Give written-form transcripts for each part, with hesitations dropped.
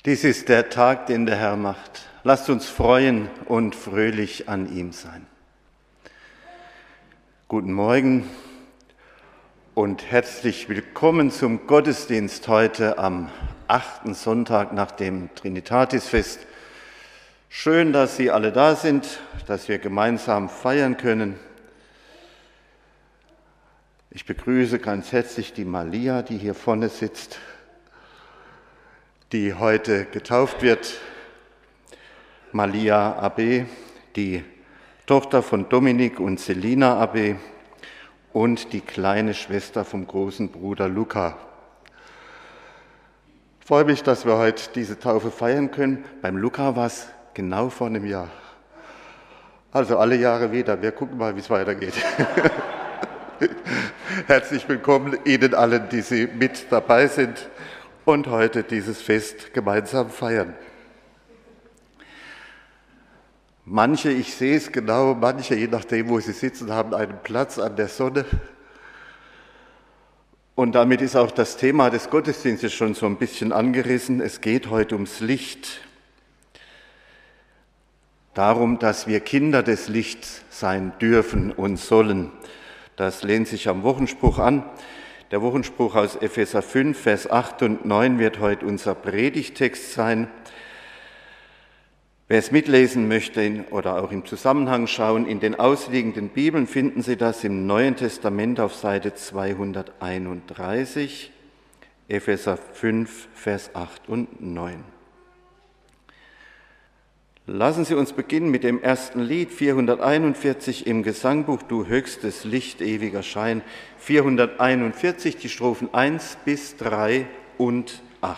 Dies ist der Tag, den der Herr macht. Lasst uns freuen und fröhlich an ihm sein. Guten Morgen und herzlich willkommen zum Gottesdienst heute am 8. Sonntag nach dem Trinitatisfest. Schön, dass Sie alle da sind, dass wir gemeinsam feiern können. Ich begrüße ganz herzlich die Malia, die hier vorne sitzt, die heute getauft wird. Malia Abbé, die Tochter von Dominik und Selina Abbé und die kleine Schwester vom großen Bruder Luca. Ich freue mich, dass wir heute diese Taufe feiern können. Beim Luca war es genau vor einem Jahr. Also alle Jahre wieder. Wir gucken mal, wie es weitergeht. Herzlich willkommen Ihnen allen, die Sie mit dabei sind und heute dieses Fest gemeinsam feiern. Manche, ich sehe es genau, manche, je nachdem, wo sie sitzen, haben einen Platz an der Sonne. Und damit ist auch das Thema des Gottesdienstes schon so ein bisschen angerissen. Es geht heute ums Licht. Darum, dass wir Kinder des Lichts sein dürfen und sollen. Das lehnt sich am Wochenspruch an. Der Wochenspruch aus Epheser 5, Vers 8 und 9 wird heute unser Predigtext sein. Wer es mitlesen möchte oder auch im Zusammenhang schauen, in den ausliegenden Bibeln finden Sie das im Neuen Testament auf Seite 231, Epheser 5, Vers 8 und 9. Lassen Sie uns beginnen mit dem ersten Lied, 441 im Gesangbuch, Du höchstes Licht, ewiger Schein. 441, die Strophen 1 bis 3 und 8.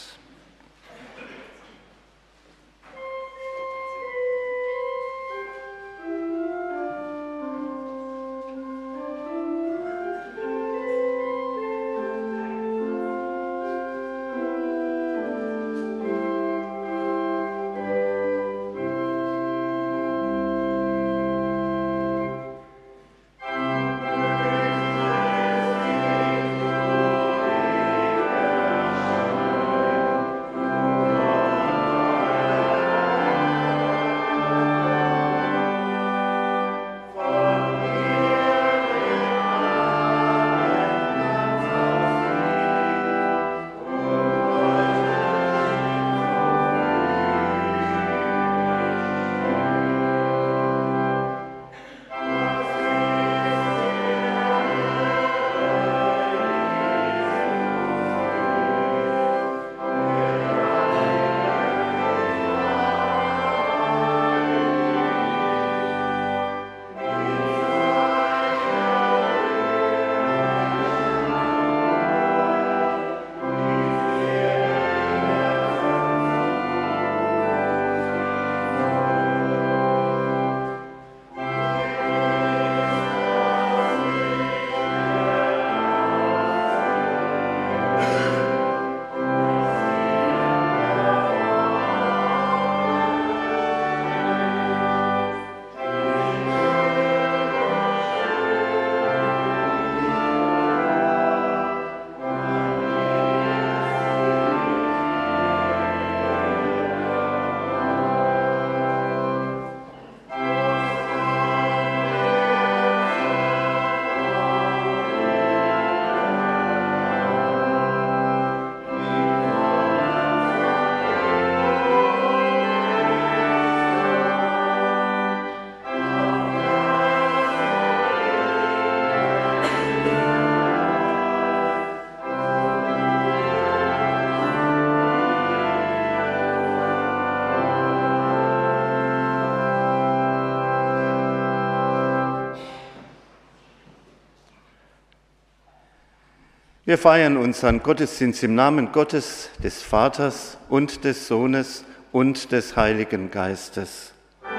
Wir feiern unseren Gottesdienst im Namen Gottes, des Vaters und des Sohnes und des Heiligen Geistes.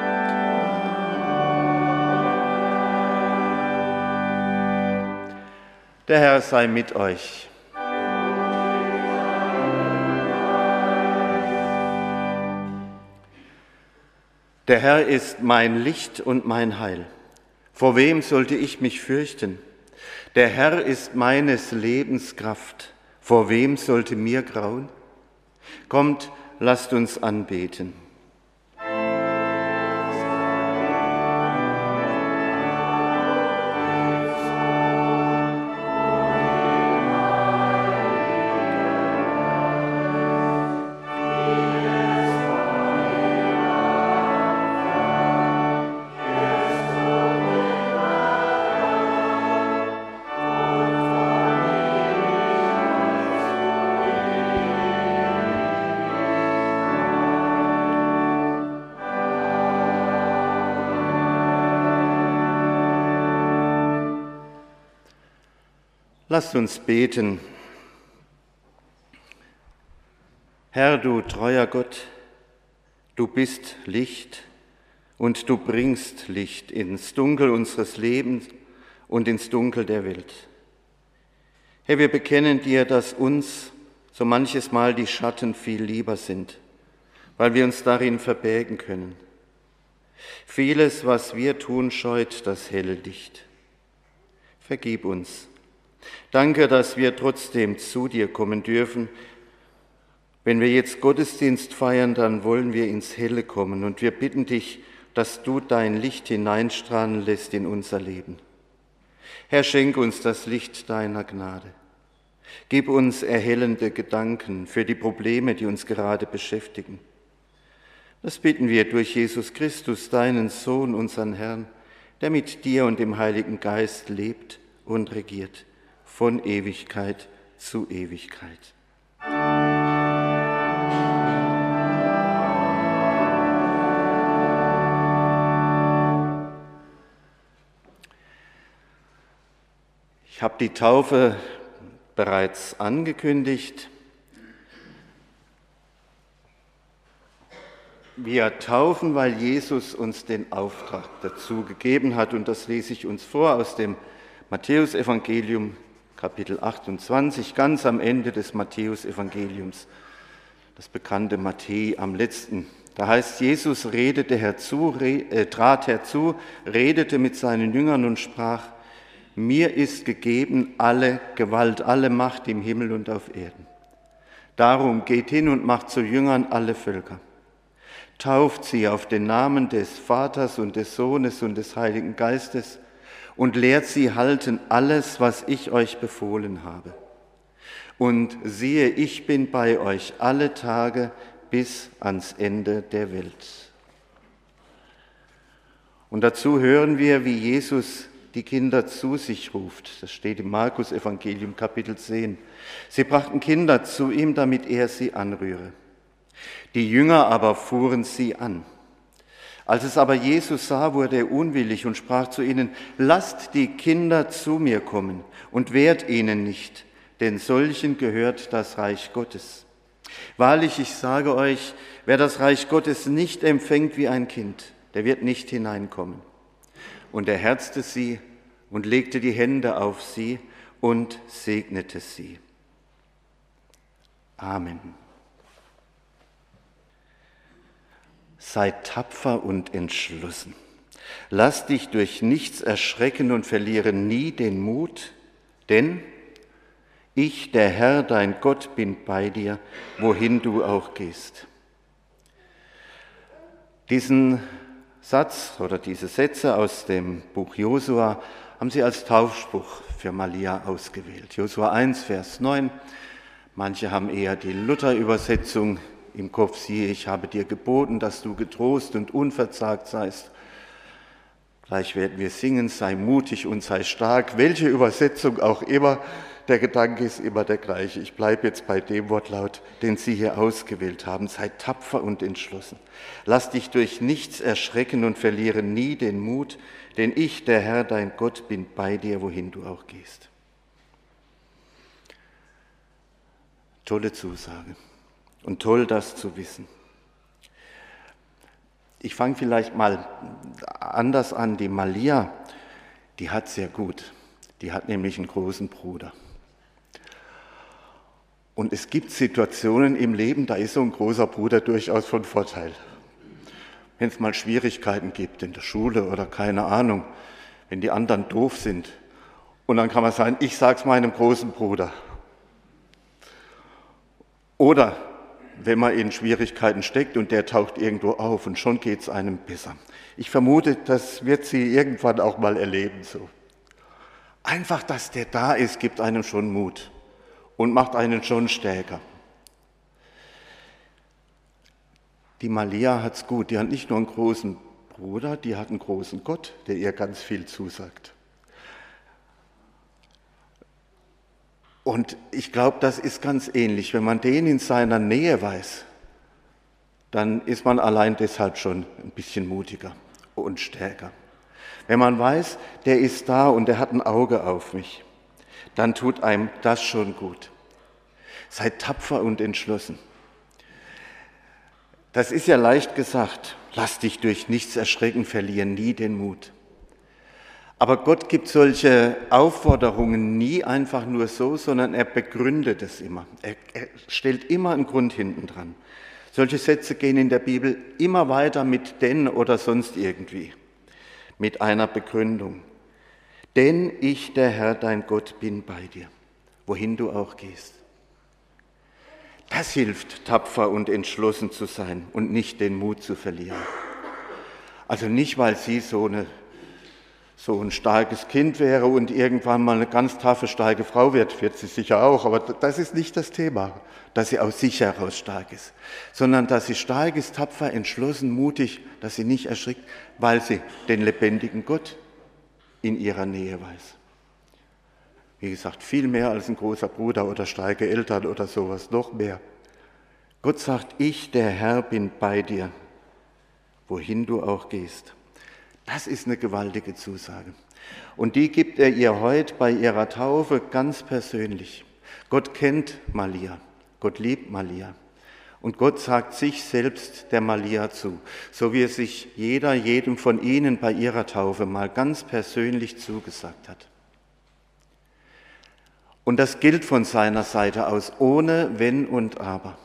Der Herr sei mit euch. Der Herr ist mein Licht und mein Heil. Vor wem sollte ich mich fürchten? Der Herr ist meines Lebens Kraft. Vor wem sollte mir grauen? Kommt, lasst uns anbeten. Lasst uns beten. Herr, du treuer Gott, du bist Licht und du bringst Licht ins Dunkel unseres Lebens und ins Dunkel der Welt. Herr, wir bekennen dir, dass uns so manches Mal die Schatten viel lieber sind, weil wir uns darin verbergen können. Vieles, was wir tun, scheut das helle Licht. Vergib uns. Danke, dass wir trotzdem zu dir kommen dürfen. Wenn wir jetzt Gottesdienst feiern, dann wollen wir ins Helle kommen und wir bitten dich, dass du dein Licht hineinstrahlen lässt in unser Leben. Herr, schenk uns das Licht deiner Gnade. Gib uns erhellende Gedanken für die Probleme, die uns gerade beschäftigen. Das bitten wir durch Jesus Christus, deinen Sohn, unseren Herrn, der mit dir und dem Heiligen Geist lebt und regiert, von Ewigkeit zu Ewigkeit. Ich habe die Taufe bereits angekündigt. Wir taufen, weil Jesus uns den Auftrag dazu gegeben hat, und das lese ich uns vor aus dem Matthäusevangelium, Kapitel 28, ganz am Ende des Matthäusevangeliums, das bekannte Matthäi am letzten. Da heißt, Jesus trat herzu, redete mit seinen Jüngern und sprach: Mir ist gegeben alle Gewalt, alle Macht im Himmel und auf Erden. Darum geht hin und macht zu Jüngern alle Völker. Tauft sie auf den Namen des Vaters und des Sohnes und des Heiligen Geistes und lehrt sie halten alles, was ich euch befohlen habe. Und siehe, ich bin bei euch alle Tage bis ans Ende der Welt. Und dazu hören wir, wie Jesus die Kinder zu sich ruft. Das steht im Markus-Evangelium, Kapitel 10. Sie brachten Kinder zu ihm, damit er sie anrühre. Die Jünger aber fuhren sie an. Als es aber Jesus sah, wurde er unwillig und sprach zu ihnen: Lasst die Kinder zu mir kommen und wehrt ihnen nicht, denn solchen gehört das Reich Gottes. Wahrlich, ich sage euch, wer das Reich Gottes nicht empfängt wie ein Kind, der wird nicht hineinkommen. Und er herzte sie und legte die Hände auf sie und segnete sie. Amen. Sei tapfer und entschlossen. Lass dich durch nichts erschrecken und verliere nie den Mut, denn ich, der Herr, dein Gott, bin bei dir, wohin du auch gehst. Diesen Satz oder diese Sätze aus dem Buch Josua haben sie als Taufspruch für Malia ausgewählt. Josua 1, Vers 9. Manche haben eher die Luther-Übersetzung im Kopf: Siehe, ich habe dir geboten, dass du getrost und unverzagt seist. Gleich werden wir singen: Sei mutig und sei stark. Welche Übersetzung auch immer, der Gedanke ist immer der gleiche. Ich bleibe jetzt bei dem Wortlaut, den Sie hier ausgewählt haben. Sei tapfer und entschlossen. Lass dich durch nichts erschrecken und verliere nie den Mut, denn ich, der Herr, dein Gott, bin bei dir, wohin du auch gehst. Tolle Zusage. Und toll, das zu wissen. Ich fange vielleicht mal anders an. Die Malia, die hat sehr gut. Die hat nämlich einen großen Bruder. Und es gibt Situationen im Leben, da ist so ein großer Bruder durchaus von Vorteil. Wenn es mal Schwierigkeiten gibt in der Schule oder keine Ahnung, wenn die anderen doof sind. Und dann kann man sagen: Ich sag's meinem großen Bruder. Oder wenn man in Schwierigkeiten steckt und der taucht irgendwo auf und schon geht es einem besser. Ich vermute, das wird sie irgendwann auch mal erleben so. Einfach, dass der da ist, gibt einem schon Mut und macht einen schon stärker. Die Malia hat's gut, die hat nicht nur einen großen Bruder, die hat einen großen Gott, der ihr ganz viel zusagt. Und ich glaube, das ist ganz ähnlich. Wenn man den in seiner Nähe weiß, dann ist man allein deshalb schon ein bisschen mutiger und stärker. Wenn man weiß, der ist da und der hat ein Auge auf mich, dann tut einem das schon gut. Seid tapfer und entschlossen. Das ist ja leicht gesagt. Lass dich durch nichts erschrecken, verliere nie den Mut. Aber Gott gibt solche Aufforderungen nie einfach nur so, sondern er begründet es immer. Er stellt immer einen Grund hinten dran. Solche Sätze gehen in der Bibel immer weiter mit denn oder sonst irgendwie, mit einer Begründung. Denn ich, der Herr, dein Gott, bin bei dir, wohin du auch gehst. Das hilft, tapfer und entschlossen zu sein und nicht den Mut zu verlieren. Also nicht, weil sie so ein starkes Kind wäre und irgendwann mal eine ganz taffe, starke Frau wird sie sicher auch, aber das ist nicht das Thema, dass sie aus sich heraus stark ist, sondern dass sie stark ist, tapfer, entschlossen, mutig, dass sie nicht erschrickt, weil sie den lebendigen Gott in ihrer Nähe weiß. Wie gesagt, viel mehr als ein großer Bruder oder starke Eltern oder sowas, noch mehr. Gott sagt, ich, der Herr, bin bei dir, wohin du auch gehst. Das ist eine gewaltige Zusage. Und die gibt er ihr heute bei ihrer Taufe ganz persönlich. Gott kennt Malia, Gott liebt Malia. Und Gott sagt sich selbst der Malia zu, so wie es sich jedem von ihnen bei ihrer Taufe mal ganz persönlich zugesagt hat. Und das gilt von seiner Seite aus, ohne Wenn und Aber.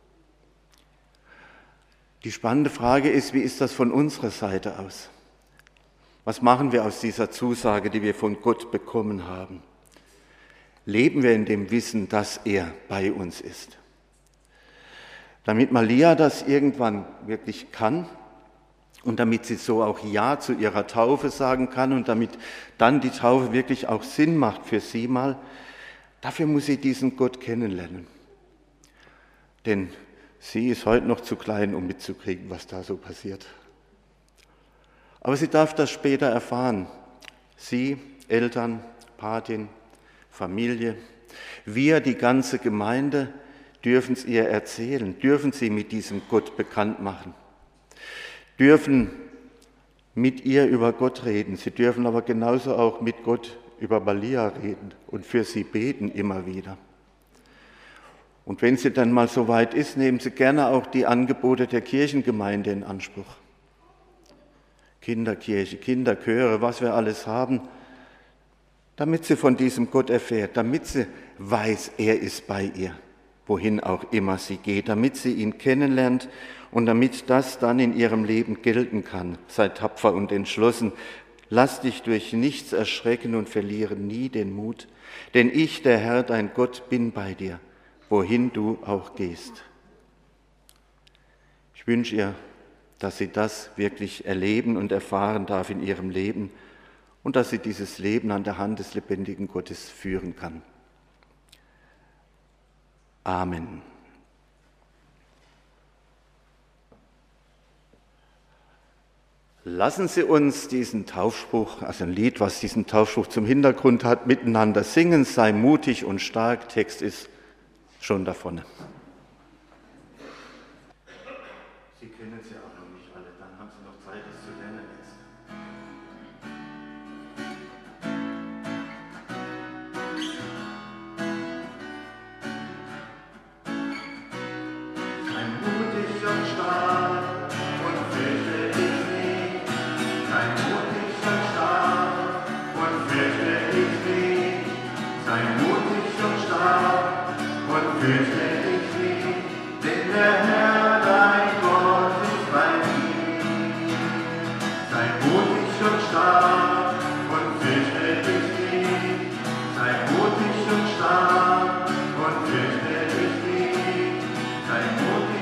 Die spannende Frage ist, wie ist das von unserer Seite aus? Was machen wir aus dieser Zusage, die wir von Gott bekommen haben? Leben wir in dem Wissen, dass er bei uns ist? Damit Malia das irgendwann wirklich kann und damit sie so auch Ja zu ihrer Taufe sagen kann und damit dann die Taufe wirklich auch Sinn macht für sie mal, dafür muss sie diesen Gott kennenlernen. Denn sie ist heute noch zu klein, um mitzukriegen, was da so passiert. Aber sie darf das später erfahren. Sie, Eltern, Patin, Familie, wir, die ganze Gemeinde, dürfen es ihr erzählen, dürfen sie mit diesem Gott bekannt machen, dürfen mit ihr über Gott reden. Sie dürfen aber genauso auch mit Gott über Malia reden und für sie beten immer wieder. Und wenn sie dann mal so weit ist, nehmen sie gerne auch die Angebote der Kirchengemeinde in Anspruch. Kinderkirche, Kinderchöre, was wir alles haben, damit sie von diesem Gott erfährt, damit sie weiß, er ist bei ihr, wohin auch immer sie geht, damit sie ihn kennenlernt und damit das dann in ihrem Leben gelten kann. Sei tapfer und entschlossen, lass dich durch nichts erschrecken und verliere nie den Mut, denn ich, der Herr, dein Gott, bin bei dir, wohin du auch gehst. Ich wünsche ihr, dass sie das wirklich erleben und erfahren darf in ihrem Leben und dass sie dieses Leben an der Hand des lebendigen Gottes führen kann. Amen. Lassen Sie uns diesen Taufspruch, also ein Lied, was diesen Taufspruch zum Hintergrund hat, miteinander singen. Sei mutig und stark. Text ist schon da vorne. Sie kennen sie auch noch nicht alle, dann haben Sie noch Zeit, es zu lernen jetzt. Sei mutig und stark und fürchte dich nicht. Sei mutig und stark und fürchte dich nicht. Sei mutig und stark und fürchte dich nicht. Denn der Herr, dein Gott, ist bei dir. Sei mutig und stark und fürchte dich nicht. Sei mutig und stark und fürchte dich nicht. Sei mutig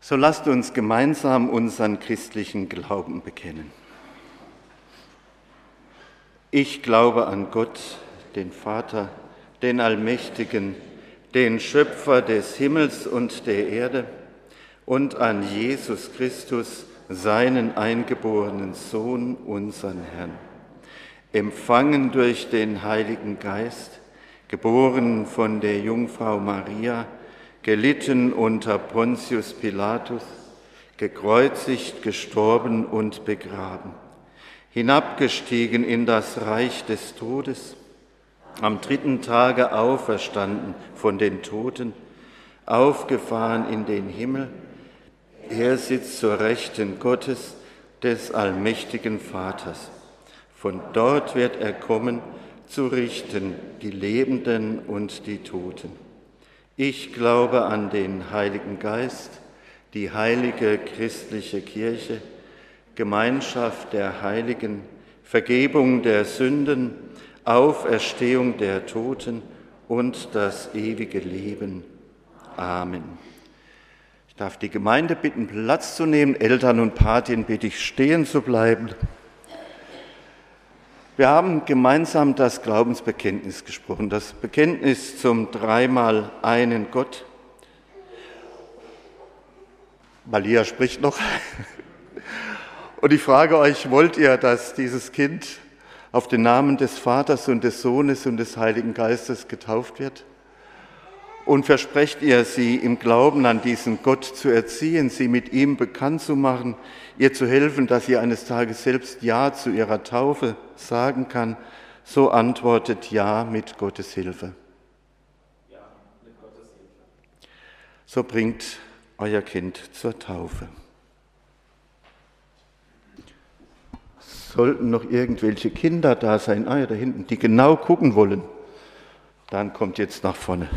So lasst uns gemeinsam unseren christlichen Glauben bekennen. Ich glaube an Gott, den Vater, den Allmächtigen, den Schöpfer des Himmels und der Erde, und an Jesus Christus, seinen eingeborenen Sohn, unseren Herrn, empfangen durch den Heiligen Geist, geboren von der Jungfrau Maria, gelitten unter Pontius Pilatus, gekreuzigt, gestorben und begraben, hinabgestiegen in das Reich des Todes, am 3. Tage auferstanden von den Toten, aufgefahren in den Himmel. Er sitzt zur Rechten Gottes, des allmächtigen Vaters. Von dort wird er kommen, zu richten die Lebenden und die Toten. Ich glaube an den Heiligen Geist, die heilige christliche Kirche, Gemeinschaft der Heiligen, Vergebung der Sünden, Auferstehung der Toten und das ewige Leben. Amen. Ich darf die Gemeinde bitten, Platz zu nehmen. Eltern und Patin bitte ich, stehen zu bleiben. Wir haben gemeinsam das Glaubensbekenntnis gesprochen, das Bekenntnis zum dreimal einen Gott. Malia spricht noch. Und ich frage euch, wollt ihr, dass dieses Kind auf den Namen des Vaters und des Sohnes und des Heiligen Geistes getauft wird? Und versprecht ihr, sie im Glauben an diesen Gott zu erziehen, sie mit ihm bekannt zu machen, ihr zu helfen, dass sie eines Tages selbst Ja zu ihrer Taufe sagen kann? So antwortet Ja mit Gottes Hilfe. Ja, mit Gottes Hilfe. So bringt euer Kind zur Taufe. Sollten noch irgendwelche Kinder da sein, da hinten, die genau gucken wollen, dann kommt jetzt nach vorne.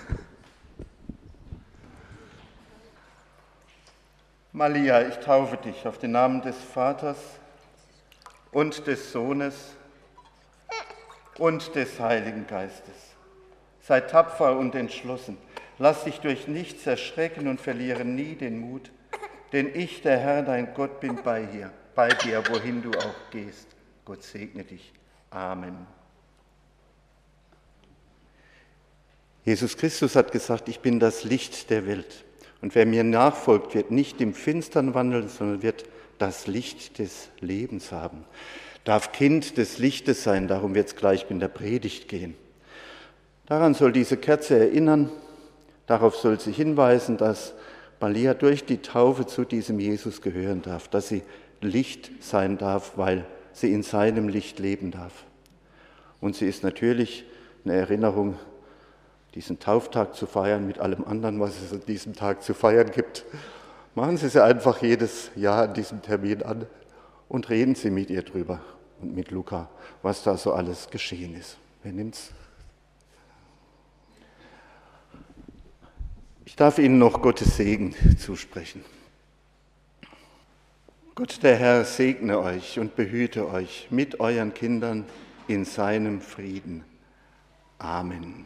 Malia, ich taufe dich auf den Namen des Vaters und des Sohnes und des Heiligen Geistes. Sei tapfer und entschlossen, lass dich durch nichts erschrecken und verliere nie den Mut, denn ich, der Herr, dein Gott, bin bei dir, wohin du auch gehst. Gott segne dich. Amen. Jesus Christus hat gesagt, ich bin das Licht der Welt. Und wer mir nachfolgt, wird nicht im Finstern wandeln, sondern wird das Licht des Lebens haben. Darf Kind des Lichtes sein, darum wird es gleich in der Predigt gehen. Daran soll diese Kerze erinnern, darauf soll sie hinweisen, dass Malia durch die Taufe zu diesem Jesus gehören darf, dass sie Licht sein darf, weil sie in seinem Licht leben darf. Und sie ist natürlich eine Erinnerung, diesen Tauftag zu feiern mit allem anderen, was es an diesem Tag zu feiern gibt. Machen Sie sie einfach jedes Jahr an diesem Termin an und reden Sie mit ihr drüber und mit Luca, was da so alles geschehen ist. Wer nimmt's? Ich darf Ihnen noch Gottes Segen zusprechen. Gott, der Herr, segne euch und behüte euch mit euren Kindern in seinem Frieden. Amen.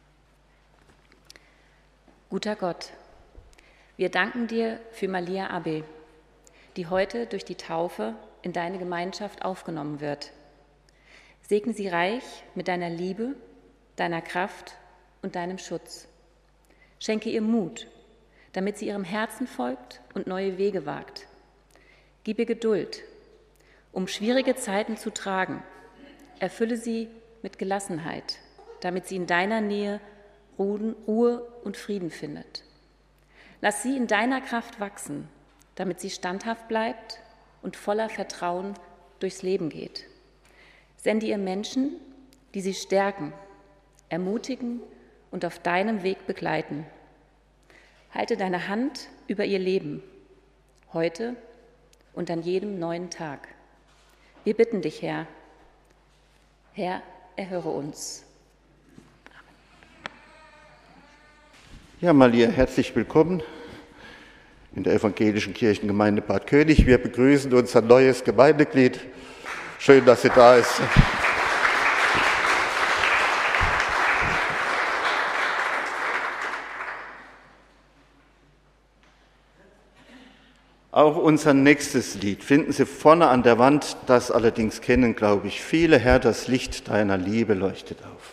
Guter Gott, wir danken dir für Malia Abel, die heute durch die Taufe in deine Gemeinschaft aufgenommen wird. Segne sie reich mit deiner Liebe, deiner Kraft und deinem Schutz. Schenke ihr Mut, damit sie ihrem Herzen folgt und neue Wege wagt. Gib ihr Geduld, um schwierige Zeiten zu tragen. Erfülle sie mit Gelassenheit, damit sie in deiner Nähe Ruhe und Frieden findet. Lass sie in deiner Kraft wachsen, damit sie standhaft bleibt und voller Vertrauen durchs Leben geht. Sende ihr Menschen, die sie stärken, ermutigen und auf deinem Weg begleiten. Halte deine Hand über ihr Leben, heute und an jedem neuen Tag. Wir bitten dich, Herr. Herr, erhöre uns. Ja, Malia, herzlich willkommen in der Evangelischen Kirchengemeinde Bad König. Wir begrüßen unser neues Gemeindeglied. Schön, dass sie da ist. Auch unser nächstes Lied finden Sie vorne an der Wand, das allerdings kennen, glaube ich, viele. Herr, das Licht deiner Liebe leuchtet auf.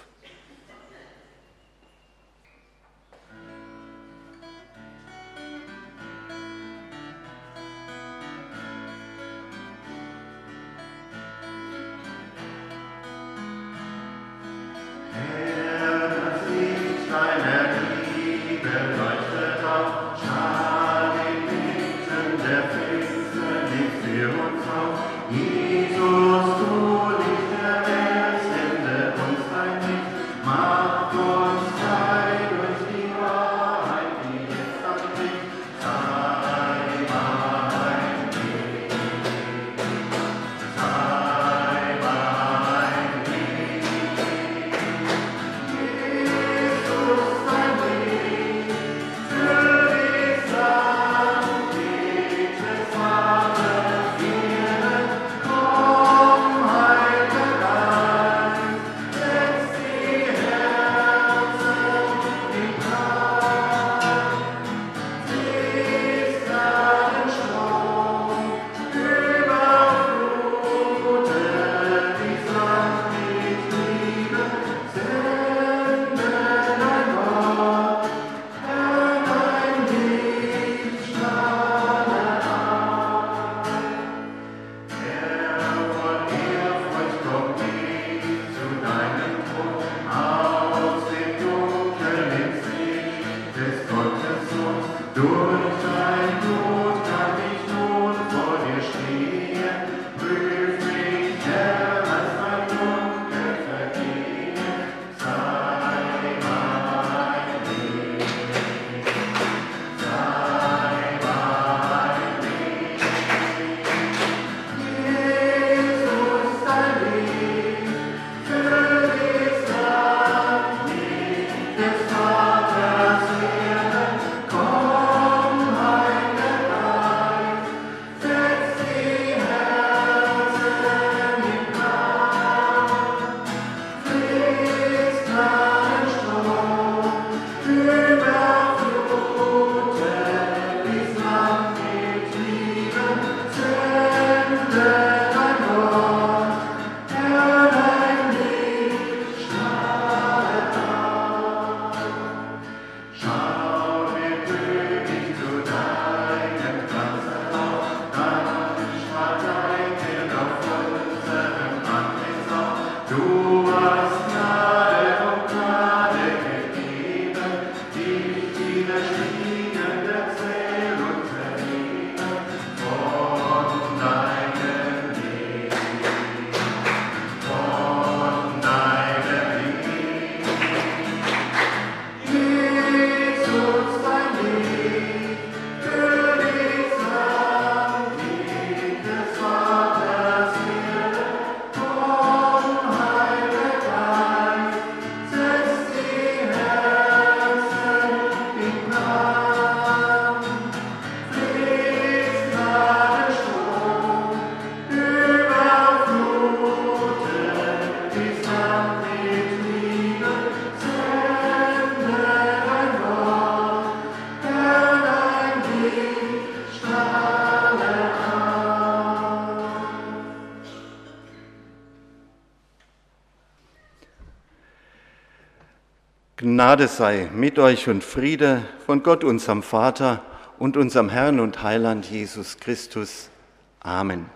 Gnade sei mit euch und Friede von Gott, unserem Vater und unserem Herrn und Heiland Jesus Christus. Amen.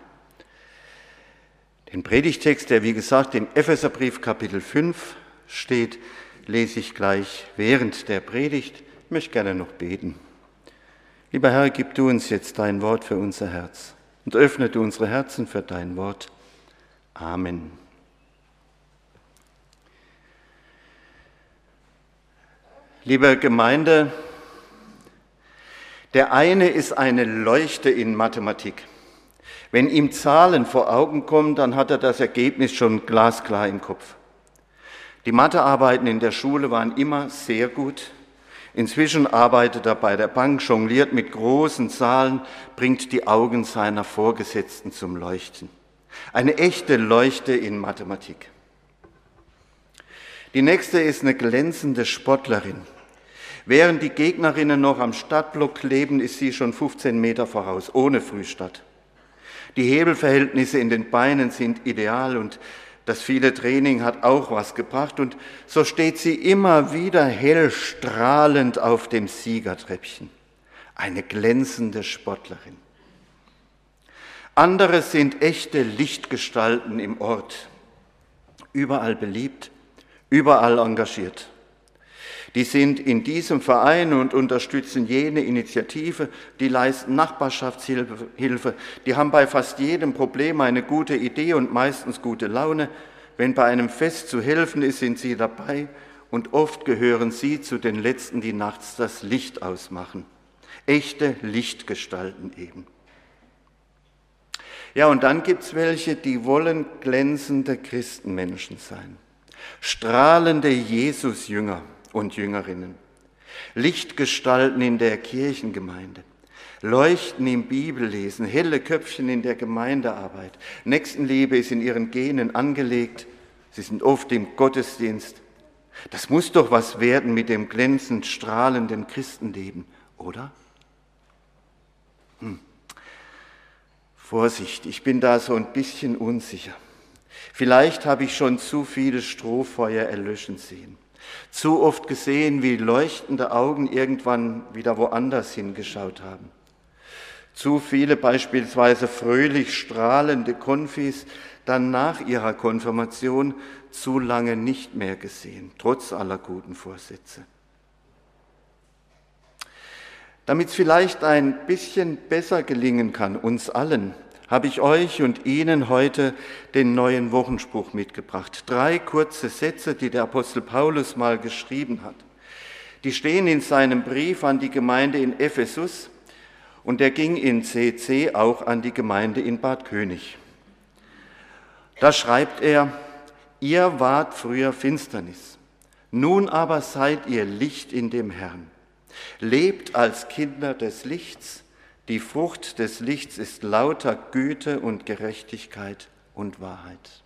Den Predigtext, der wie gesagt im Epheserbrief Kapitel 5 steht, lese ich gleich während der Predigt. Ich möchte gerne noch beten. Lieber Herr, gib du uns jetzt dein Wort für unser Herz und öffne du unsere Herzen für dein Wort. Amen. Liebe Gemeinde, der eine ist eine Leuchte in Mathematik. Wenn ihm Zahlen vor Augen kommen, dann hat er das Ergebnis schon glasklar im Kopf. Die Mathearbeiten in der Schule waren immer sehr gut. Inzwischen arbeitet er bei der Bank, jongliert mit großen Zahlen, bringt die Augen seiner Vorgesetzten zum Leuchten. Eine echte Leuchte in Mathematik. Die nächste ist eine glänzende Sportlerin. Während die Gegnerinnen noch am Stadtblock kleben, ist sie schon 15 Meter voraus, ohne Frühstart. Die Hebelverhältnisse in den Beinen sind ideal und das viele Training hat auch was gebracht. Und so steht sie immer wieder hell strahlend auf dem Siegertreppchen. Eine glänzende Sportlerin. Andere sind echte Lichtgestalten im Ort. Überall beliebt, überall engagiert. Die sind in diesem Verein und unterstützen jene Initiative, die leisten Nachbarschaftshilfe, die haben bei fast jedem Problem eine gute Idee und meistens gute Laune. Wenn bei einem Fest zu helfen ist, sind sie dabei und oft gehören sie zu den Letzten, die nachts das Licht ausmachen. Echte Lichtgestalten eben. Ja, und dann gibt es welche, die wollen glänzende Christenmenschen sein. Strahlende Jesusjünger und Jüngerinnen. Lichtgestalten in der Kirchengemeinde. Leuchten im Bibellesen, helle Köpfchen in der Gemeindearbeit. Nächstenliebe ist in ihren Genen angelegt. Sie sind oft im Gottesdienst. Das muss doch was werden mit dem glänzend strahlenden Christenleben, oder? Vorsicht, ich bin da so ein bisschen unsicher. Vielleicht habe ich schon zu viele Strohfeuer erlöschen sehen. Zu oft gesehen, wie leuchtende Augen irgendwann wieder woanders hingeschaut haben. Zu viele beispielsweise fröhlich strahlende Konfis dann nach ihrer Konfirmation zu lange nicht mehr gesehen, trotz aller guten Vorsätze. Damit es vielleicht ein bisschen besser gelingen kann, uns allen, habe ich euch und Ihnen heute den neuen Wochenspruch mitgebracht. 3 kurze Sätze, die der Apostel Paulus mal geschrieben hat. Die stehen in seinem Brief an die Gemeinde in Ephesus und der ging in CC auch an die Gemeinde in Bad König. Da schreibt er: Ihr wart früher Finsternis, nun aber seid ihr Licht in dem Herrn. Lebt als Kinder des Lichts. Die Frucht des Lichts ist lauter Güte und Gerechtigkeit und Wahrheit.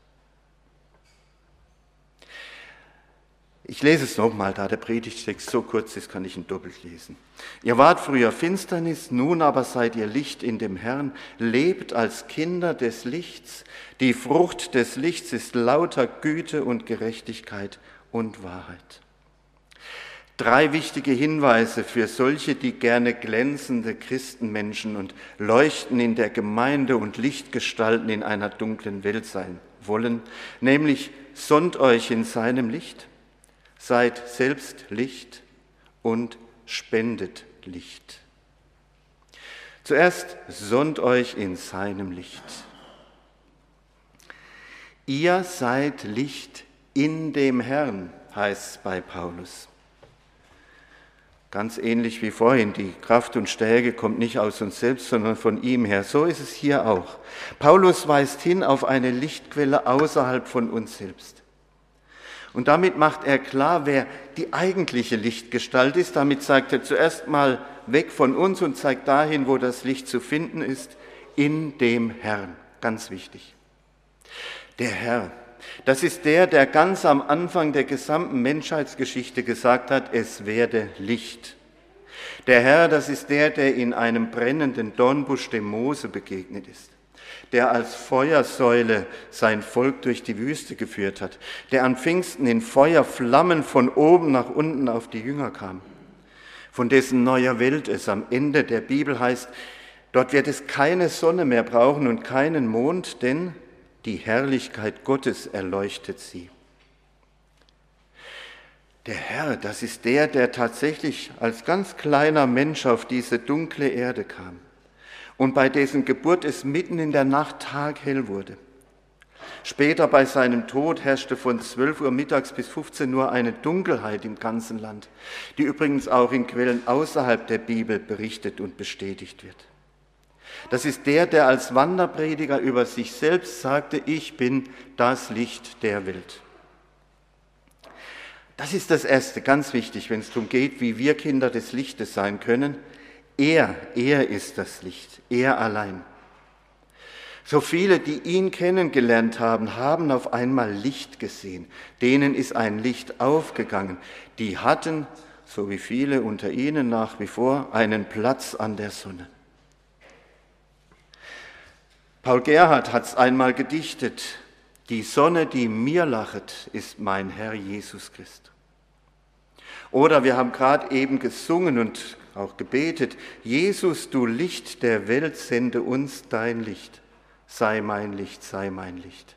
Ich lese es nochmal, da der Predigtext so kurz ist, kann ich ihn doppelt lesen. Ihr wart früher Finsternis, nun aber seid ihr Licht in dem Herrn. Lebt als Kinder des Lichts. Die Frucht des Lichts ist lauter Güte und Gerechtigkeit und Wahrheit. 3 wichtige Hinweise für solche, die gerne glänzende Christenmenschen und Leuchten in der Gemeinde und Lichtgestalten in einer dunklen Welt sein wollen, nämlich sonnt euch in seinem Licht, seid selbst Licht und spendet Licht. Zuerst sonnt euch in seinem Licht. Ihr seid Licht in dem Herrn, heißt es bei Paulus. Ganz ähnlich wie vorhin, die Kraft und Stärke kommt nicht aus uns selbst, sondern von ihm her. So ist es hier auch. Paulus weist hin auf eine Lichtquelle außerhalb von uns selbst. Und damit macht er klar, wer die eigentliche Lichtgestalt ist. Damit zeigt er zuerst mal weg von uns und zeigt dahin, wo das Licht zu finden ist, in dem Herrn. Ganz wichtig. Der Herr. Das ist der ganz am Anfang der gesamten Menschheitsgeschichte gesagt hat, es werde Licht. Der Herr, das ist der in einem brennenden Dornbusch dem Mose begegnet ist, der als Feuersäule sein Volk durch die Wüste geführt hat, der an Pfingsten in Feuerflammen von oben nach unten auf die Jünger kam, von dessen neuer Welt es am Ende der Bibel heißt, dort wird es keine Sonne mehr brauchen und keinen Mond, denn die Herrlichkeit Gottes erleuchtet sie. Der Herr, das ist der tatsächlich als ganz kleiner Mensch auf diese dunkle Erde kam und bei dessen Geburt es mitten in der Nacht taghell wurde. Später bei seinem Tod herrschte von 12 Uhr mittags bis 15 Uhr eine Dunkelheit im ganzen Land, die übrigens auch in Quellen außerhalb der Bibel berichtet und bestätigt wird. Das ist der als Wanderprediger über sich selbst sagte, ich bin das Licht der Welt. Das ist das Erste, ganz wichtig, wenn es darum geht, wie wir Kinder des Lichtes sein können. Er ist das Licht, er allein. So viele, die ihn kennengelernt haben, haben auf einmal Licht gesehen. Denen ist ein Licht aufgegangen. Die hatten, so wie viele unter ihnen nach wie vor, einen Platz an der Sonne. Paul Gerhard hat es einmal gedichtet: Die Sonne, die mir lachet, ist mein Herr Jesus Christ. Oder wir haben gerade eben gesungen und auch gebetet: Jesus, du Licht der Welt, sende uns dein Licht. Sei mein Licht, sei mein Licht.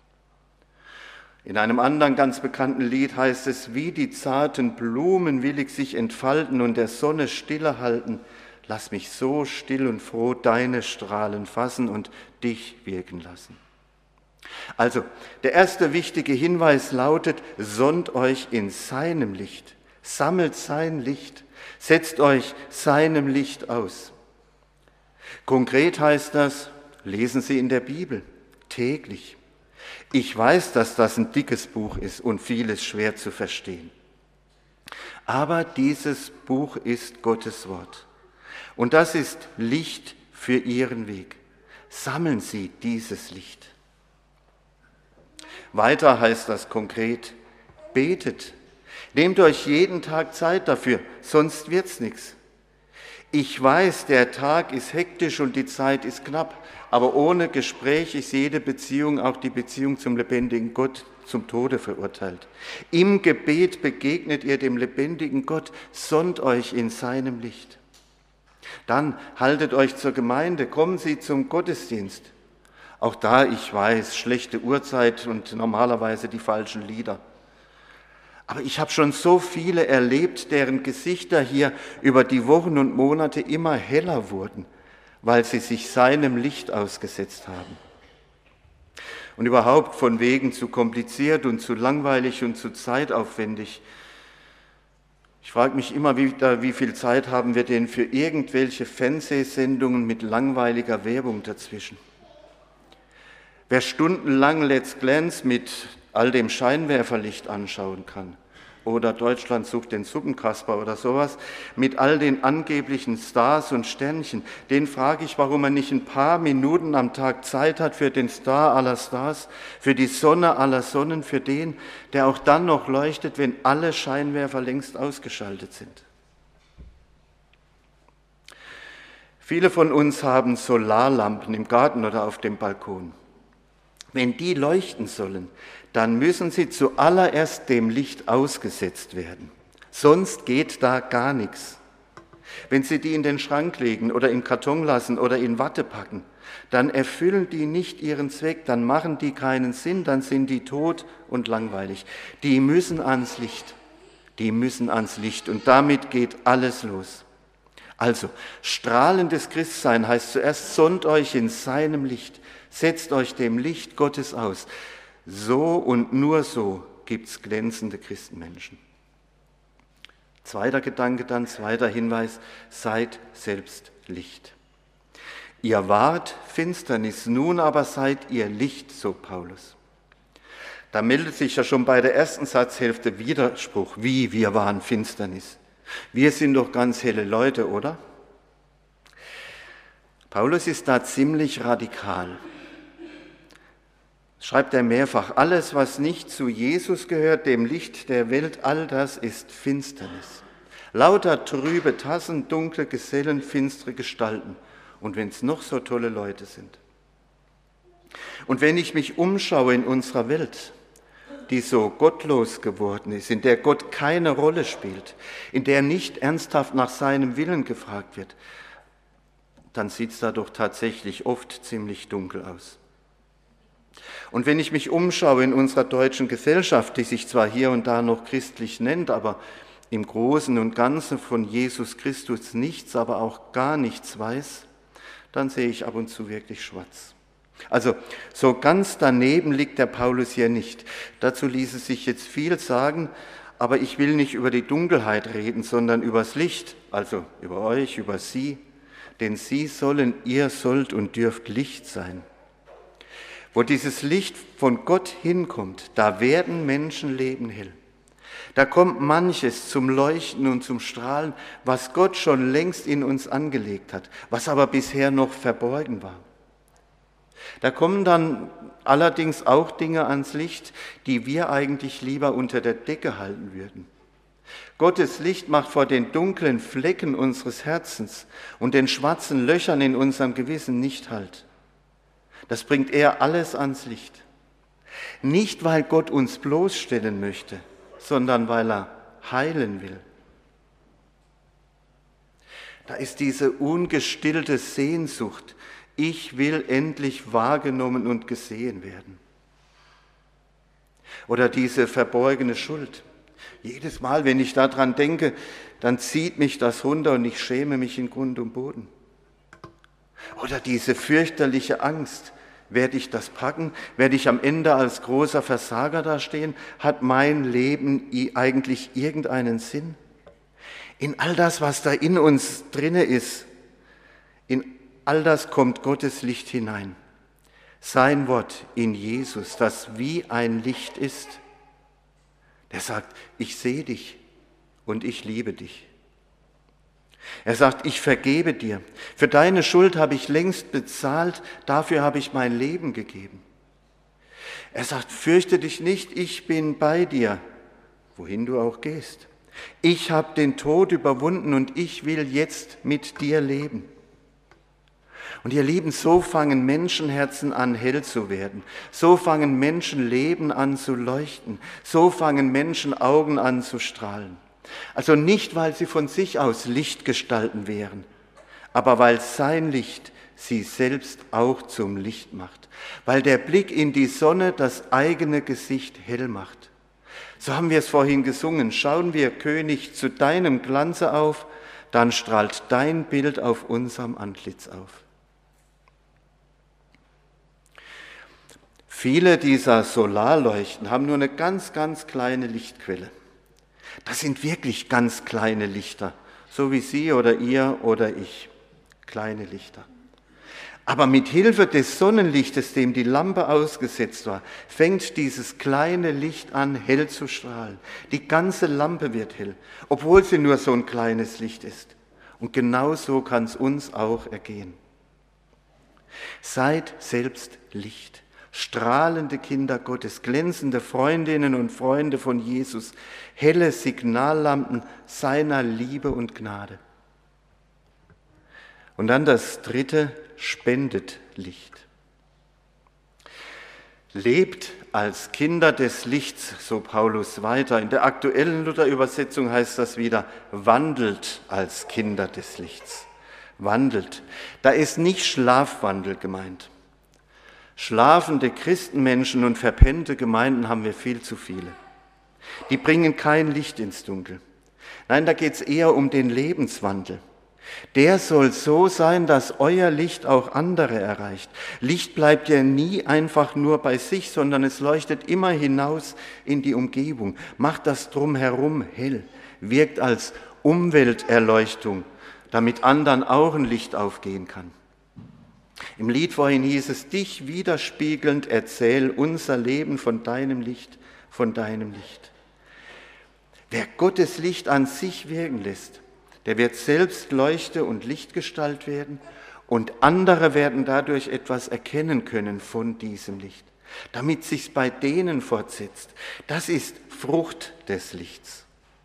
In einem anderen ganz bekannten Lied heißt es: Wie die zarten Blumen willig sich entfalten und der Sonne stille halten, lass mich so still und froh deine Strahlen fassen und dich wirken lassen. Also, der erste wichtige Hinweis lautet: Sonnt euch in seinem Licht, sammelt sein Licht, setzt euch seinem Licht aus. Konkret heißt das, lesen Sie in der Bibel, täglich. Ich weiß, dass das ein dickes Buch ist und vieles schwer zu verstehen. Aber dieses Buch ist Gottes Wort. Und das ist Licht für Ihren Weg. Sammeln Sie dieses Licht. Weiter heißt das konkret: Betet. Nehmt euch jeden Tag Zeit dafür, sonst wird's nichts. Ich weiß, der Tag ist hektisch und die Zeit ist knapp, aber ohne Gespräch ist jede Beziehung, auch die Beziehung zum lebendigen Gott, zum Tode verurteilt. Im Gebet begegnet ihr dem lebendigen Gott, sonnt euch in seinem Licht. Dann haltet euch zur Gemeinde, kommen Sie zum Gottesdienst. Auch da, ich weiß, schlechte Uhrzeit und normalerweise die falschen Lieder. Aber ich habe schon so viele erlebt, deren Gesichter hier über die Wochen und Monate immer heller wurden, weil sie sich seinem Licht ausgesetzt haben. Und überhaupt von wegen zu kompliziert und zu langweilig und zu zeitaufwendig. Ich frage mich immer wieder, wie viel Zeit haben wir denn für irgendwelche Fernsehsendungen mit langweiliger Werbung dazwischen? Wer stundenlang Let's Dance mit all dem Scheinwerferlicht anschauen kann, oder Deutschland sucht den Suppenkasper oder sowas, mit all den angeblichen Stars und Sternchen, den frage ich, warum er nicht ein paar Minuten am Tag Zeit hat für den Star aller Stars, für die Sonne aller Sonnen, für den, der auch dann noch leuchtet, wenn alle Scheinwerfer längst ausgeschaltet sind. Viele von uns haben Solarlampen im Garten oder auf dem Balkon. Wenn die leuchten sollen, dann müssen sie zuallererst dem Licht ausgesetzt werden. Sonst geht da gar nichts. Wenn Sie die in den Schrank legen oder in Karton lassen oder in Watte packen, dann erfüllen die nicht ihren Zweck, dann machen die keinen Sinn, dann sind die tot und langweilig. Die müssen ans Licht. Die müssen ans Licht und damit geht alles los. Also, strahlendes Christsein heißt zuerst: sonnt euch in seinem Licht, setzt euch dem Licht Gottes aus. So und nur so gibt es glänzende Christenmenschen. Zweiter Gedanke dann, zweiter Hinweis: seid selbst Licht. Ihr wart Finsternis, nun aber seid ihr Licht, so Paulus. Da meldet sich ja schon bei der ersten Satzhälfte Widerspruch. Wie, wir waren Finsternis? Wir sind doch ganz helle Leute, oder? Paulus ist da ziemlich radikal. Schreibt er mehrfach: Alles, was nicht zu Jesus gehört, dem Licht der Welt, all das ist Finsternis. Lauter trübe Tassen, dunkle Gesellen, finstere Gestalten. Und wenn es noch so tolle Leute sind. Und wenn ich mich umschaue in unserer Welt, die so gottlos geworden ist, in der Gott keine Rolle spielt, in der nicht ernsthaft nach seinem Willen gefragt wird, dann sieht es da doch tatsächlich oft ziemlich dunkel aus. Und wenn ich mich umschaue in unserer deutschen Gesellschaft, die sich zwar hier und da noch christlich nennt, aber im Großen und Ganzen von Jesus Christus nichts, aber auch gar nichts weiß, dann sehe ich ab und zu wirklich schwarz. Also so ganz daneben liegt der Paulus hier nicht. Dazu ließe sich jetzt viel sagen, aber ich will nicht über die Dunkelheit reden, sondern über das Licht, also über euch, über Sie. Denn ihr sollt und dürft Licht sein. Wo dieses Licht von Gott hinkommt, da werden Menschenleben hell. Da kommt manches zum Leuchten und zum Strahlen, was Gott schon längst in uns angelegt hat, was aber bisher noch verborgen war. Da kommen dann allerdings auch Dinge ans Licht, die wir eigentlich lieber unter der Decke halten würden. Gottes Licht macht vor den dunklen Flecken unseres Herzens und den schwarzen Löchern in unserem Gewissen nicht Halt. Das bringt er alles ans Licht. Nicht, weil Gott uns bloßstellen möchte, sondern weil er heilen will. Da ist diese ungestillte Sehnsucht, ich will endlich wahrgenommen und gesehen werden. Oder diese verborgene Schuld. Jedes Mal, wenn ich daran denke, dann zieht mich das runter und ich schäme mich in Grund und Boden. Oder diese fürchterliche Angst, werde ich das packen? Werde ich am Ende als großer Versager dastehen? Hat mein Leben eigentlich irgendeinen Sinn? In all das, was da in uns drinne ist, in all das kommt Gottes Licht hinein. Sein Wort in Jesus, das wie ein Licht ist, der sagt, ich sehe dich und ich liebe dich. Er sagt, ich vergebe dir. Für deine Schuld habe ich längst bezahlt, dafür habe ich mein Leben gegeben. Er sagt, fürchte dich nicht, ich bin bei dir, wohin du auch gehst. Ich habe den Tod überwunden und ich will jetzt mit dir leben. Und ihr Lieben, so fangen Menschenherzen an, hell zu werden. So fangen Menschenleben an zu leuchten. So fangen Menschenaugen an zu strahlen. Also nicht, weil sie von sich aus Lichtgestalten wären, aber weil sein Licht sie selbst auch zum Licht macht. Weil der Blick in die Sonne das eigene Gesicht hell macht. So haben wir es vorhin gesungen. Schauen wir, König, zu deinem Glanze auf, dann strahlt dein Bild auf unserem Antlitz auf. Viele dieser Solarleuchten haben nur eine ganz, ganz kleine Lichtquelle. Das sind wirklich ganz kleine Lichter, so wie Sie oder ihr oder ich, kleine Lichter. Aber mit Hilfe des Sonnenlichtes, dem die Lampe ausgesetzt war, fängt dieses kleine Licht an, hell zu strahlen. Die ganze Lampe wird hell, obwohl sie nur so ein kleines Licht ist. Und genau so kann es uns auch ergehen. Seid selbst Licht. Strahlende Kinder Gottes, glänzende Freundinnen und Freunde von Jesus, helle Signallampen seiner Liebe und Gnade. Und dann das dritte, spendet Licht. Lebt als Kinder des Lichts, so Paulus weiter. In der aktuellen Luther-Übersetzung heißt das wieder, wandelt als Kinder des Lichts. Wandelt. Da ist nicht Schlafwandel gemeint. Schlafende Christenmenschen und verpennte Gemeinden haben wir viel zu viele. Die bringen kein Licht ins Dunkel. Nein, da geht es eher um den Lebenswandel. Der soll so sein, dass euer Licht auch andere erreicht. Licht bleibt ja nie einfach nur bei sich, sondern es leuchtet immer hinaus in die Umgebung, macht das Drumherum hell, wirkt als Umwelterleuchtung, damit anderen auch ein Licht aufgehen kann. Im Lied vorhin hieß es, dich widerspiegelnd erzähl unser Leben von deinem Licht, von deinem Licht. Wer Gottes Licht an sich wirken lässt, der wird selbst Leuchte und Lichtgestalt werden und andere werden dadurch etwas erkennen können von diesem Licht, damit sich's bei denen fortsetzt. Das ist Frucht des Lichts.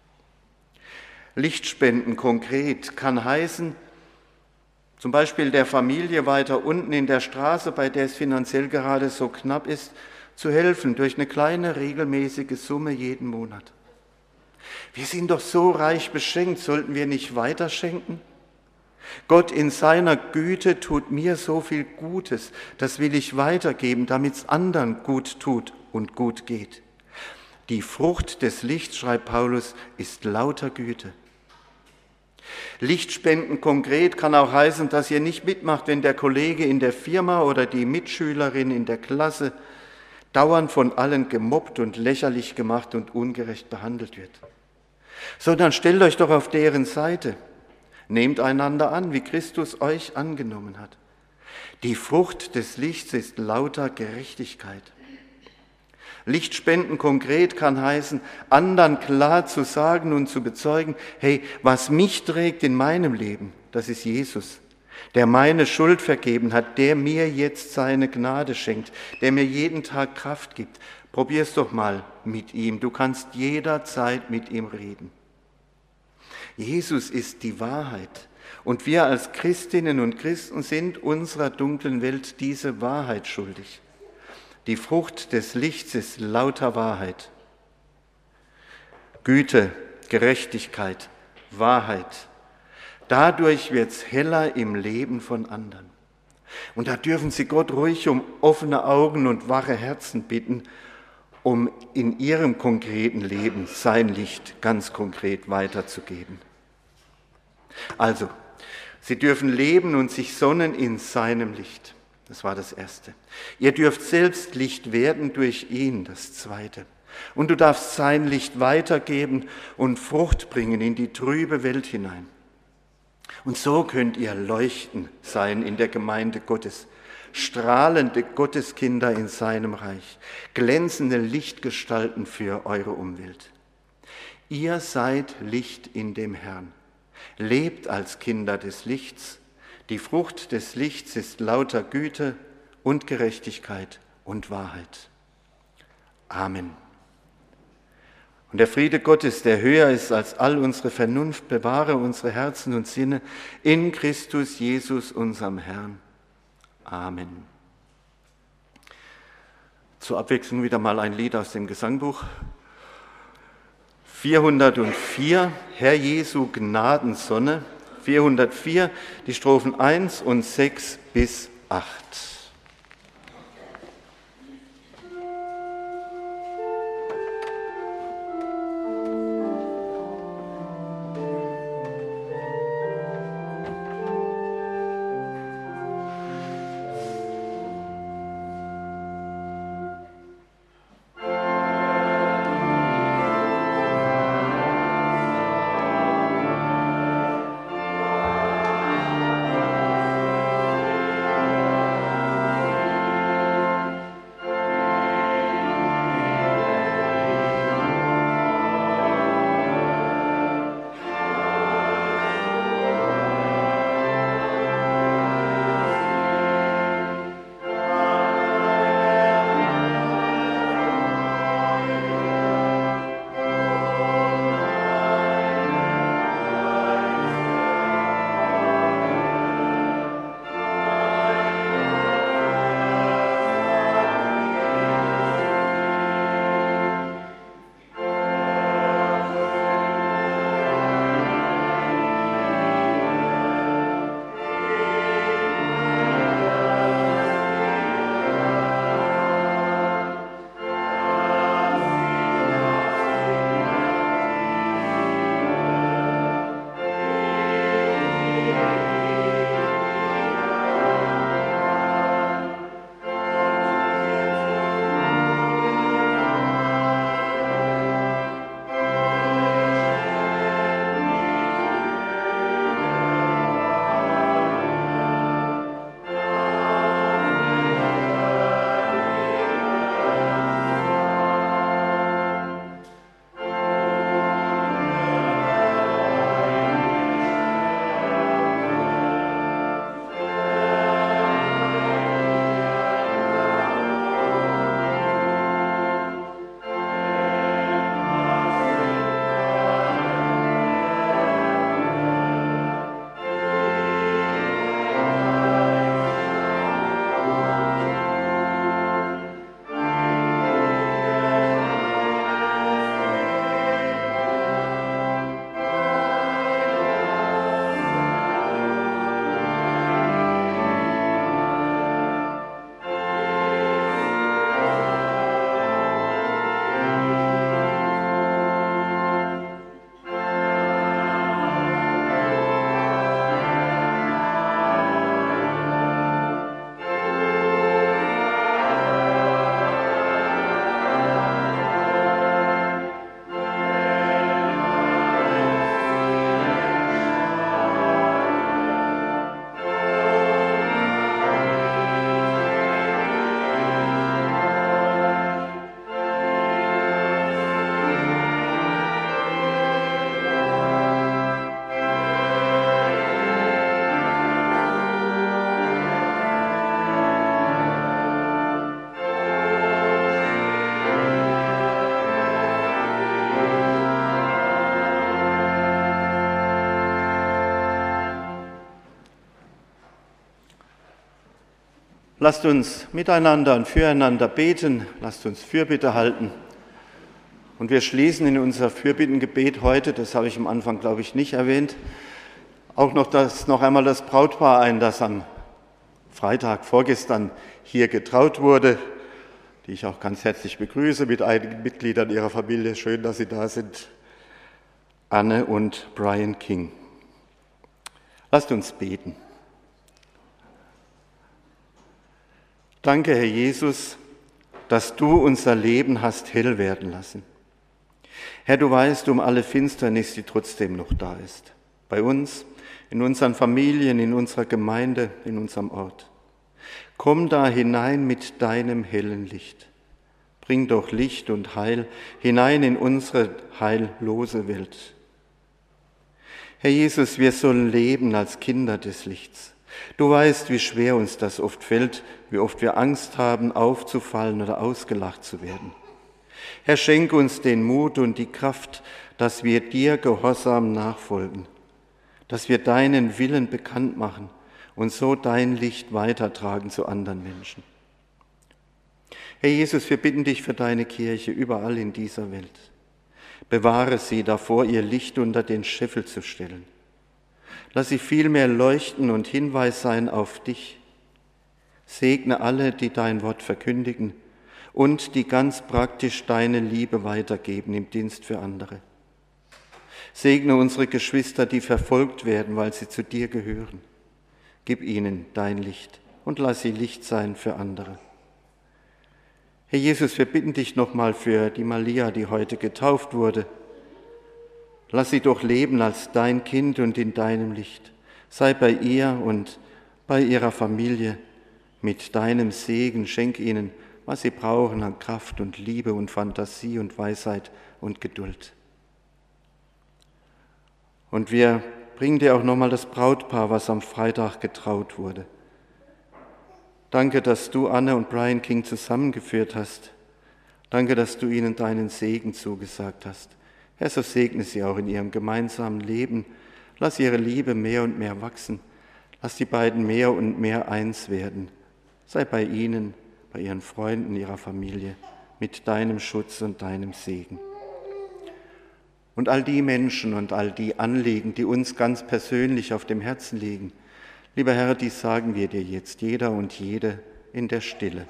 Lichtspenden konkret kann heißen, zum Beispiel der Familie weiter unten in der Straße, bei der es finanziell gerade so knapp ist, zu helfen durch eine kleine regelmäßige Summe jeden Monat. Wir sind doch so reich beschenkt, sollten wir nicht weiter schenken? Gott in seiner Güte tut mir so viel Gutes, das will ich weitergeben, damit es anderen gut tut und gut geht. Die Frucht des Lichts, schreibt Paulus, ist lauter Güte. Lichtspenden konkret kann auch heißen, dass ihr nicht mitmacht, wenn der Kollege in der Firma oder die Mitschülerin in der Klasse dauernd von allen gemobbt und lächerlich gemacht und ungerecht behandelt wird. Sondern stellt euch doch auf deren Seite. Nehmt einander an, wie Christus euch angenommen hat. Die Frucht des Lichts ist lauter Gerechtigkeit. Lichtspenden konkret kann heißen, anderen klar zu sagen und zu bezeugen, hey, was mich trägt in meinem Leben, das ist Jesus, der meine Schuld vergeben hat, der mir jetzt seine Gnade schenkt, der mir jeden Tag Kraft gibt. Probier's doch mal mit ihm, du kannst jederzeit mit ihm reden. Jesus ist die Wahrheit. Und wir als Christinnen und Christen sind unserer dunklen Welt diese Wahrheit schuldig. Die Frucht des Lichts ist lauter Wahrheit. Güte, Gerechtigkeit, Wahrheit. Dadurch wird es heller im Leben von anderen. Und da dürfen Sie Gott ruhig um offene Augen und wache Herzen bitten, um in Ihrem konkreten Leben sein Licht ganz konkret weiterzugeben. Also, Sie dürfen leben und sich sonnen in seinem Licht. Das war das Erste. Ihr dürft selbst Licht werden durch ihn, das Zweite. Und du darfst sein Licht weitergeben und Frucht bringen in die trübe Welt hinein. Und so könnt ihr leuchten sein in der Gemeinde Gottes, strahlende Gotteskinder in seinem Reich, glänzende Lichtgestalten für eure Umwelt. Ihr seid Licht in dem Herrn. Lebt als Kinder des Lichts. Die Frucht des Lichts ist lauter Güte und Gerechtigkeit und Wahrheit. Amen. Und der Friede Gottes, der höher ist als all unsere Vernunft, bewahre unsere Herzen und Sinne in Christus Jesus, unserem Herrn. Amen. Zur Abwechslung wieder mal ein Lied aus dem Gesangbuch. 404, Herr Jesu Gnadensonne. 404, die Strophen 1 und 6 bis 8. Lasst uns miteinander und füreinander beten, lasst uns Fürbitte halten. Und wir schließen in unser Fürbittengebet heute, das habe ich am Anfang, glaube ich, nicht erwähnt, auch noch einmal das Brautpaar ein, das am Freitag vorgestern hier getraut wurde, die ich auch ganz herzlich begrüße mit einigen Mitgliedern ihrer Familie. Schön, dass Sie da sind, Anne und Brian King. Lasst uns beten. Danke, Herr Jesus, dass du unser Leben hast hell werden lassen. Herr, du weißt um alle Finsternis, die trotzdem noch da ist. Bei uns, in unseren Familien, in unserer Gemeinde, in unserem Ort. Komm da hinein mit deinem hellen Licht. Bring doch Licht und Heil hinein in unsere heillose Welt. Herr Jesus, wir sollen leben als Kinder des Lichts. Du weißt, wie schwer uns das oft fällt, wie oft wir Angst haben, aufzufallen oder ausgelacht zu werden. Herr, schenk uns den Mut und die Kraft, dass wir dir gehorsam nachfolgen, dass wir deinen Willen bekannt machen und so dein Licht weitertragen zu anderen Menschen. Herr Jesus, wir bitten dich für deine Kirche überall in dieser Welt. Bewahre sie davor, ihr Licht unter den Scheffel zu stellen. Lass sie vielmehr leuchten und Hinweis sein auf dich. Segne alle, die dein Wort verkündigen und die ganz praktisch deine Liebe weitergeben im Dienst für andere. Segne unsere Geschwister, die verfolgt werden, weil sie zu dir gehören. Gib ihnen dein Licht und lass sie Licht sein für andere. Herr Jesus, wir bitten dich nochmal für die Malia, die heute getauft wurde. Lass sie doch leben als dein Kind und in deinem Licht. Sei bei ihr und bei ihrer Familie mit deinem Segen. Schenk ihnen, was sie brauchen an Kraft und Liebe und Fantasie und Weisheit und Geduld. Und wir bringen dir auch nochmal das Brautpaar, was am Freitag getraut wurde. Danke, dass du Anne und Brian King zusammengeführt hast. Danke, dass du ihnen deinen Segen zugesagt hast. Herr, so segne sie auch in ihrem gemeinsamen Leben. Lass ihre Liebe mehr und mehr wachsen. Lass die beiden mehr und mehr eins werden. Sei bei ihnen, bei ihren Freunden, ihrer Familie, mit deinem Schutz und deinem Segen. Und all die Menschen und all die Anliegen, die uns ganz persönlich auf dem Herzen liegen, lieber Herr, dies sagen wir dir jetzt, jeder und jede in der Stille.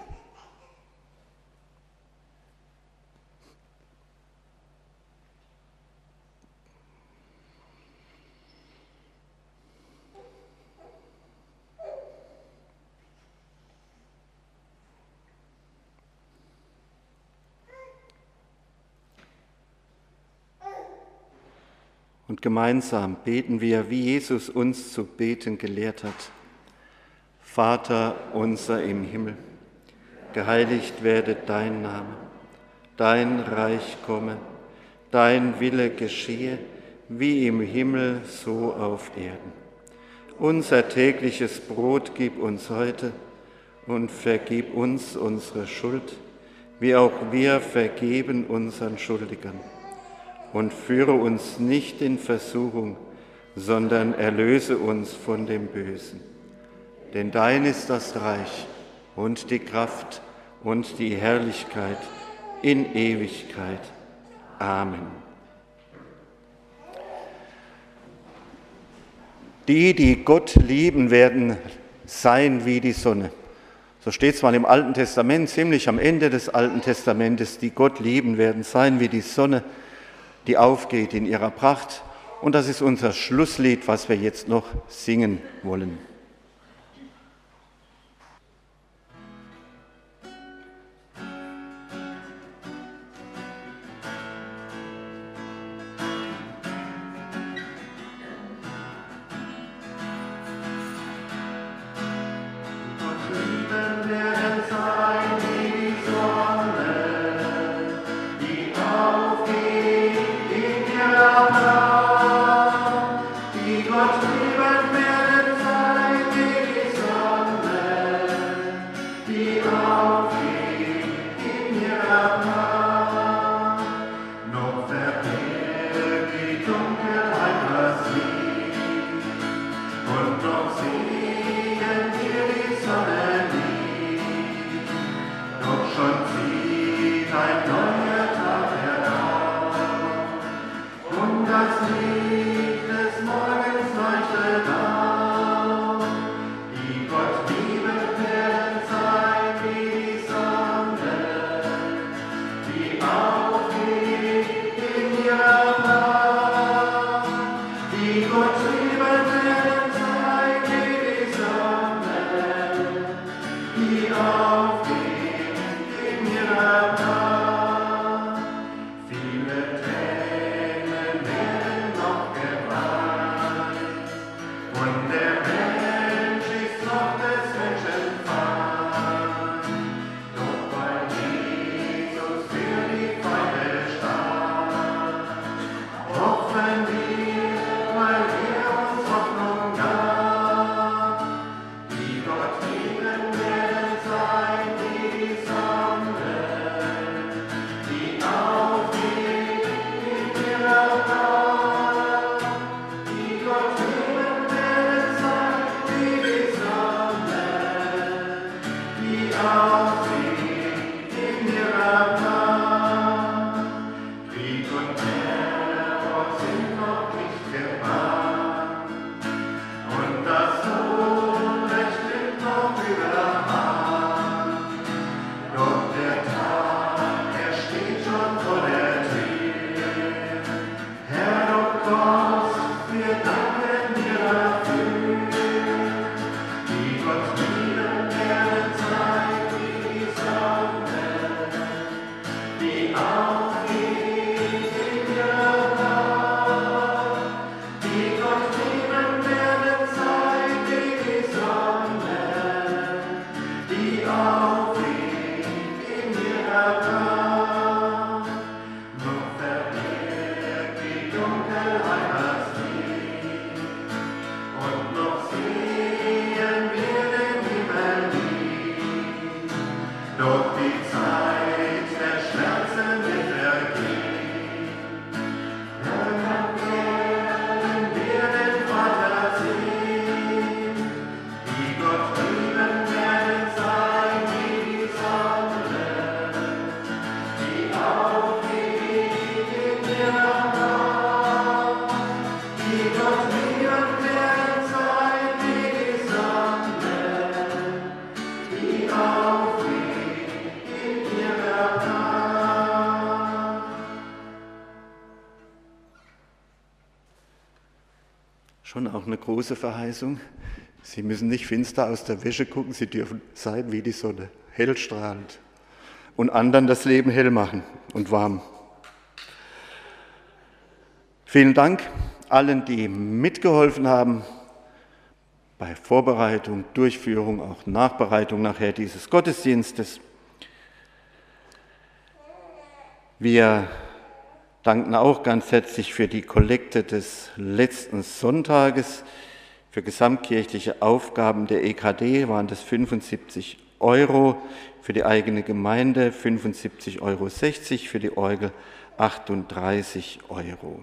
Und gemeinsam beten wir, wie Jesus uns zu beten gelehrt hat. Vater unser im Himmel, geheiligt werde dein Name, dein Reich komme, dein Wille geschehe, wie im Himmel so auf Erden. Unser tägliches Brot gib uns heute und vergib uns unsere Schuld, wie auch wir vergeben unseren Schuldigern. Und führe uns nicht in Versuchung, sondern erlöse uns von dem Bösen. Denn dein ist das Reich und die Kraft und die Herrlichkeit in Ewigkeit. Amen. Die, die Gott lieben, werden sein wie die Sonne. So steht es mal im Alten Testament, ziemlich am Ende des Alten Testamentes. Die Gott lieben, werden sein wie die Sonne, die aufgeht in ihrer Pracht. Und das ist unser Schlusslied, was wir jetzt noch singen wollen. Die Gott lieben werden sein. Schon auch eine große Verheißung. Sie müssen nicht finster aus der Wäsche gucken, Sie dürfen sein wie die Sonne, hellstrahlend und anderen das Leben hell machen und warm. Vielen Dank allen, die mitgeholfen haben bei Vorbereitung, Durchführung, auch Nachbereitung nachher dieses Gottesdienstes. Wir danken auch ganz herzlich für die Kollekte des letzten Sonntages. Für gesamtkirchliche Aufgaben der EKD waren das 75 €, für die eigene Gemeinde 75,60 €, für die Orgel 38 €.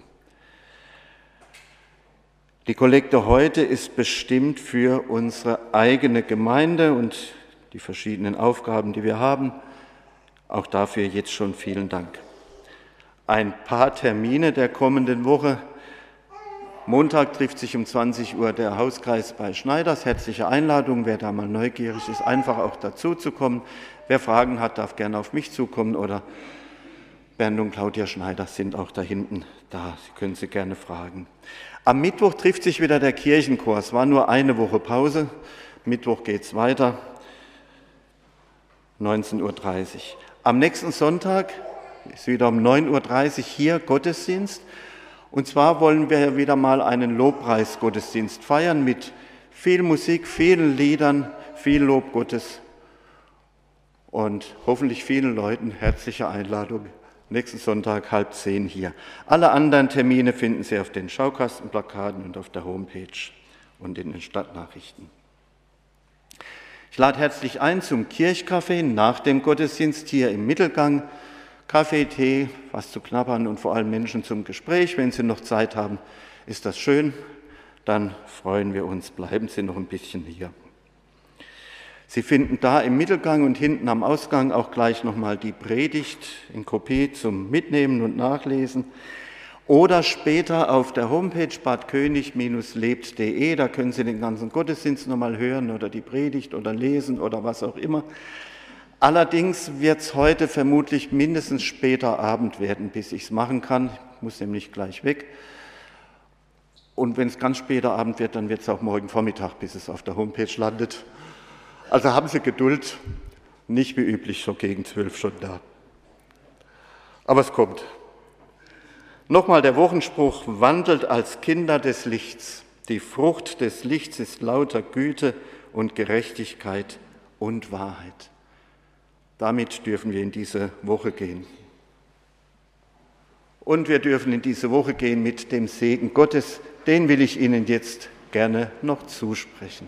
Die Kollekte heute ist bestimmt für unsere eigene Gemeinde und die verschiedenen Aufgaben, die wir haben. Auch dafür jetzt schon vielen Dank. Ein paar Termine der kommenden Woche. Montag trifft sich um 20 Uhr der Hauskreis bei Schneiders. Herzliche Einladung, wer da mal neugierig ist, einfach auch dazu zu kommen. Wer Fragen hat, darf gerne auf mich zukommen oder Bernd und Claudia Schneiders sind auch da hinten da. Sie können sie gerne fragen. Am Mittwoch trifft sich wieder der Kirchenchor. Es war nur eine Woche Pause. Mittwoch geht es weiter, 19:30 Uhr. Am nächsten Sonntag ist wieder um 9:30 Uhr hier Gottesdienst. Und zwar wollen wir wieder mal einen Lobpreisgottesdienst feiern mit viel Musik, vielen Liedern, viel Lob Gottes und hoffentlich vielen Leuten. Herzliche Einladung. Nächsten Sonntag 9:30 hier. Alle anderen Termine finden Sie auf den Schaukastenplakaten und auf der Homepage und in den Stadtnachrichten. Ich lade herzlich ein zum Kirchcafé nach dem Gottesdienst hier im Mittelgang. Kaffee, Tee, was zu knabbern und vor allem Menschen zum Gespräch. Wenn Sie noch Zeit haben, ist das schön. Dann freuen wir uns. Bleiben Sie noch ein bisschen hier. Sie finden da im Mittelgang und hinten am Ausgang auch gleich nochmal die Predigt in Kopie zum Mitnehmen und Nachlesen. Oder später auf der Homepage badkönig-lebt.de, da können Sie den ganzen Gottesdienst nochmal hören oder die Predigt oder lesen oder was auch immer. Allerdings wird es heute vermutlich mindestens später Abend werden, bis ich es machen kann. Ich muss nämlich gleich weg. Und wenn es ganz später Abend wird, dann wird es auch morgen Vormittag, bis es auf der Homepage landet. Also haben Sie Geduld, nicht wie üblich so gegen 12 schon da. Aber es kommt. Nochmal der Wochenspruch: Wandelt als Kinder des Lichts. Die Frucht des Lichts ist lauter Güte und Gerechtigkeit und Wahrheit. Damit dürfen wir in diese Woche gehen. Und wir dürfen in diese Woche gehen mit dem Segen Gottes. Den will ich Ihnen jetzt gerne noch zusprechen.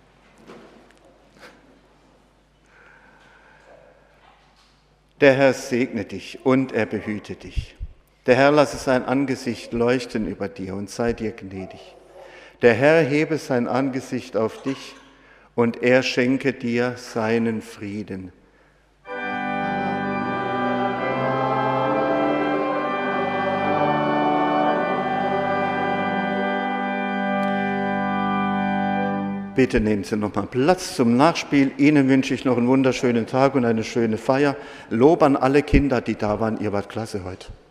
Der Herr segne dich und er behüte dich. Der Herr lasse sein Angesicht leuchten über dir und sei dir gnädig. Der Herr hebe sein Angesicht auf dich und er schenke dir seinen Frieden. Bitte nehmen Sie noch mal Platz zum Nachspiel. Ihnen wünsche ich noch einen wunderschönen Tag und eine schöne Feier. Lob an alle Kinder, die da waren. Ihr wart klasse heute.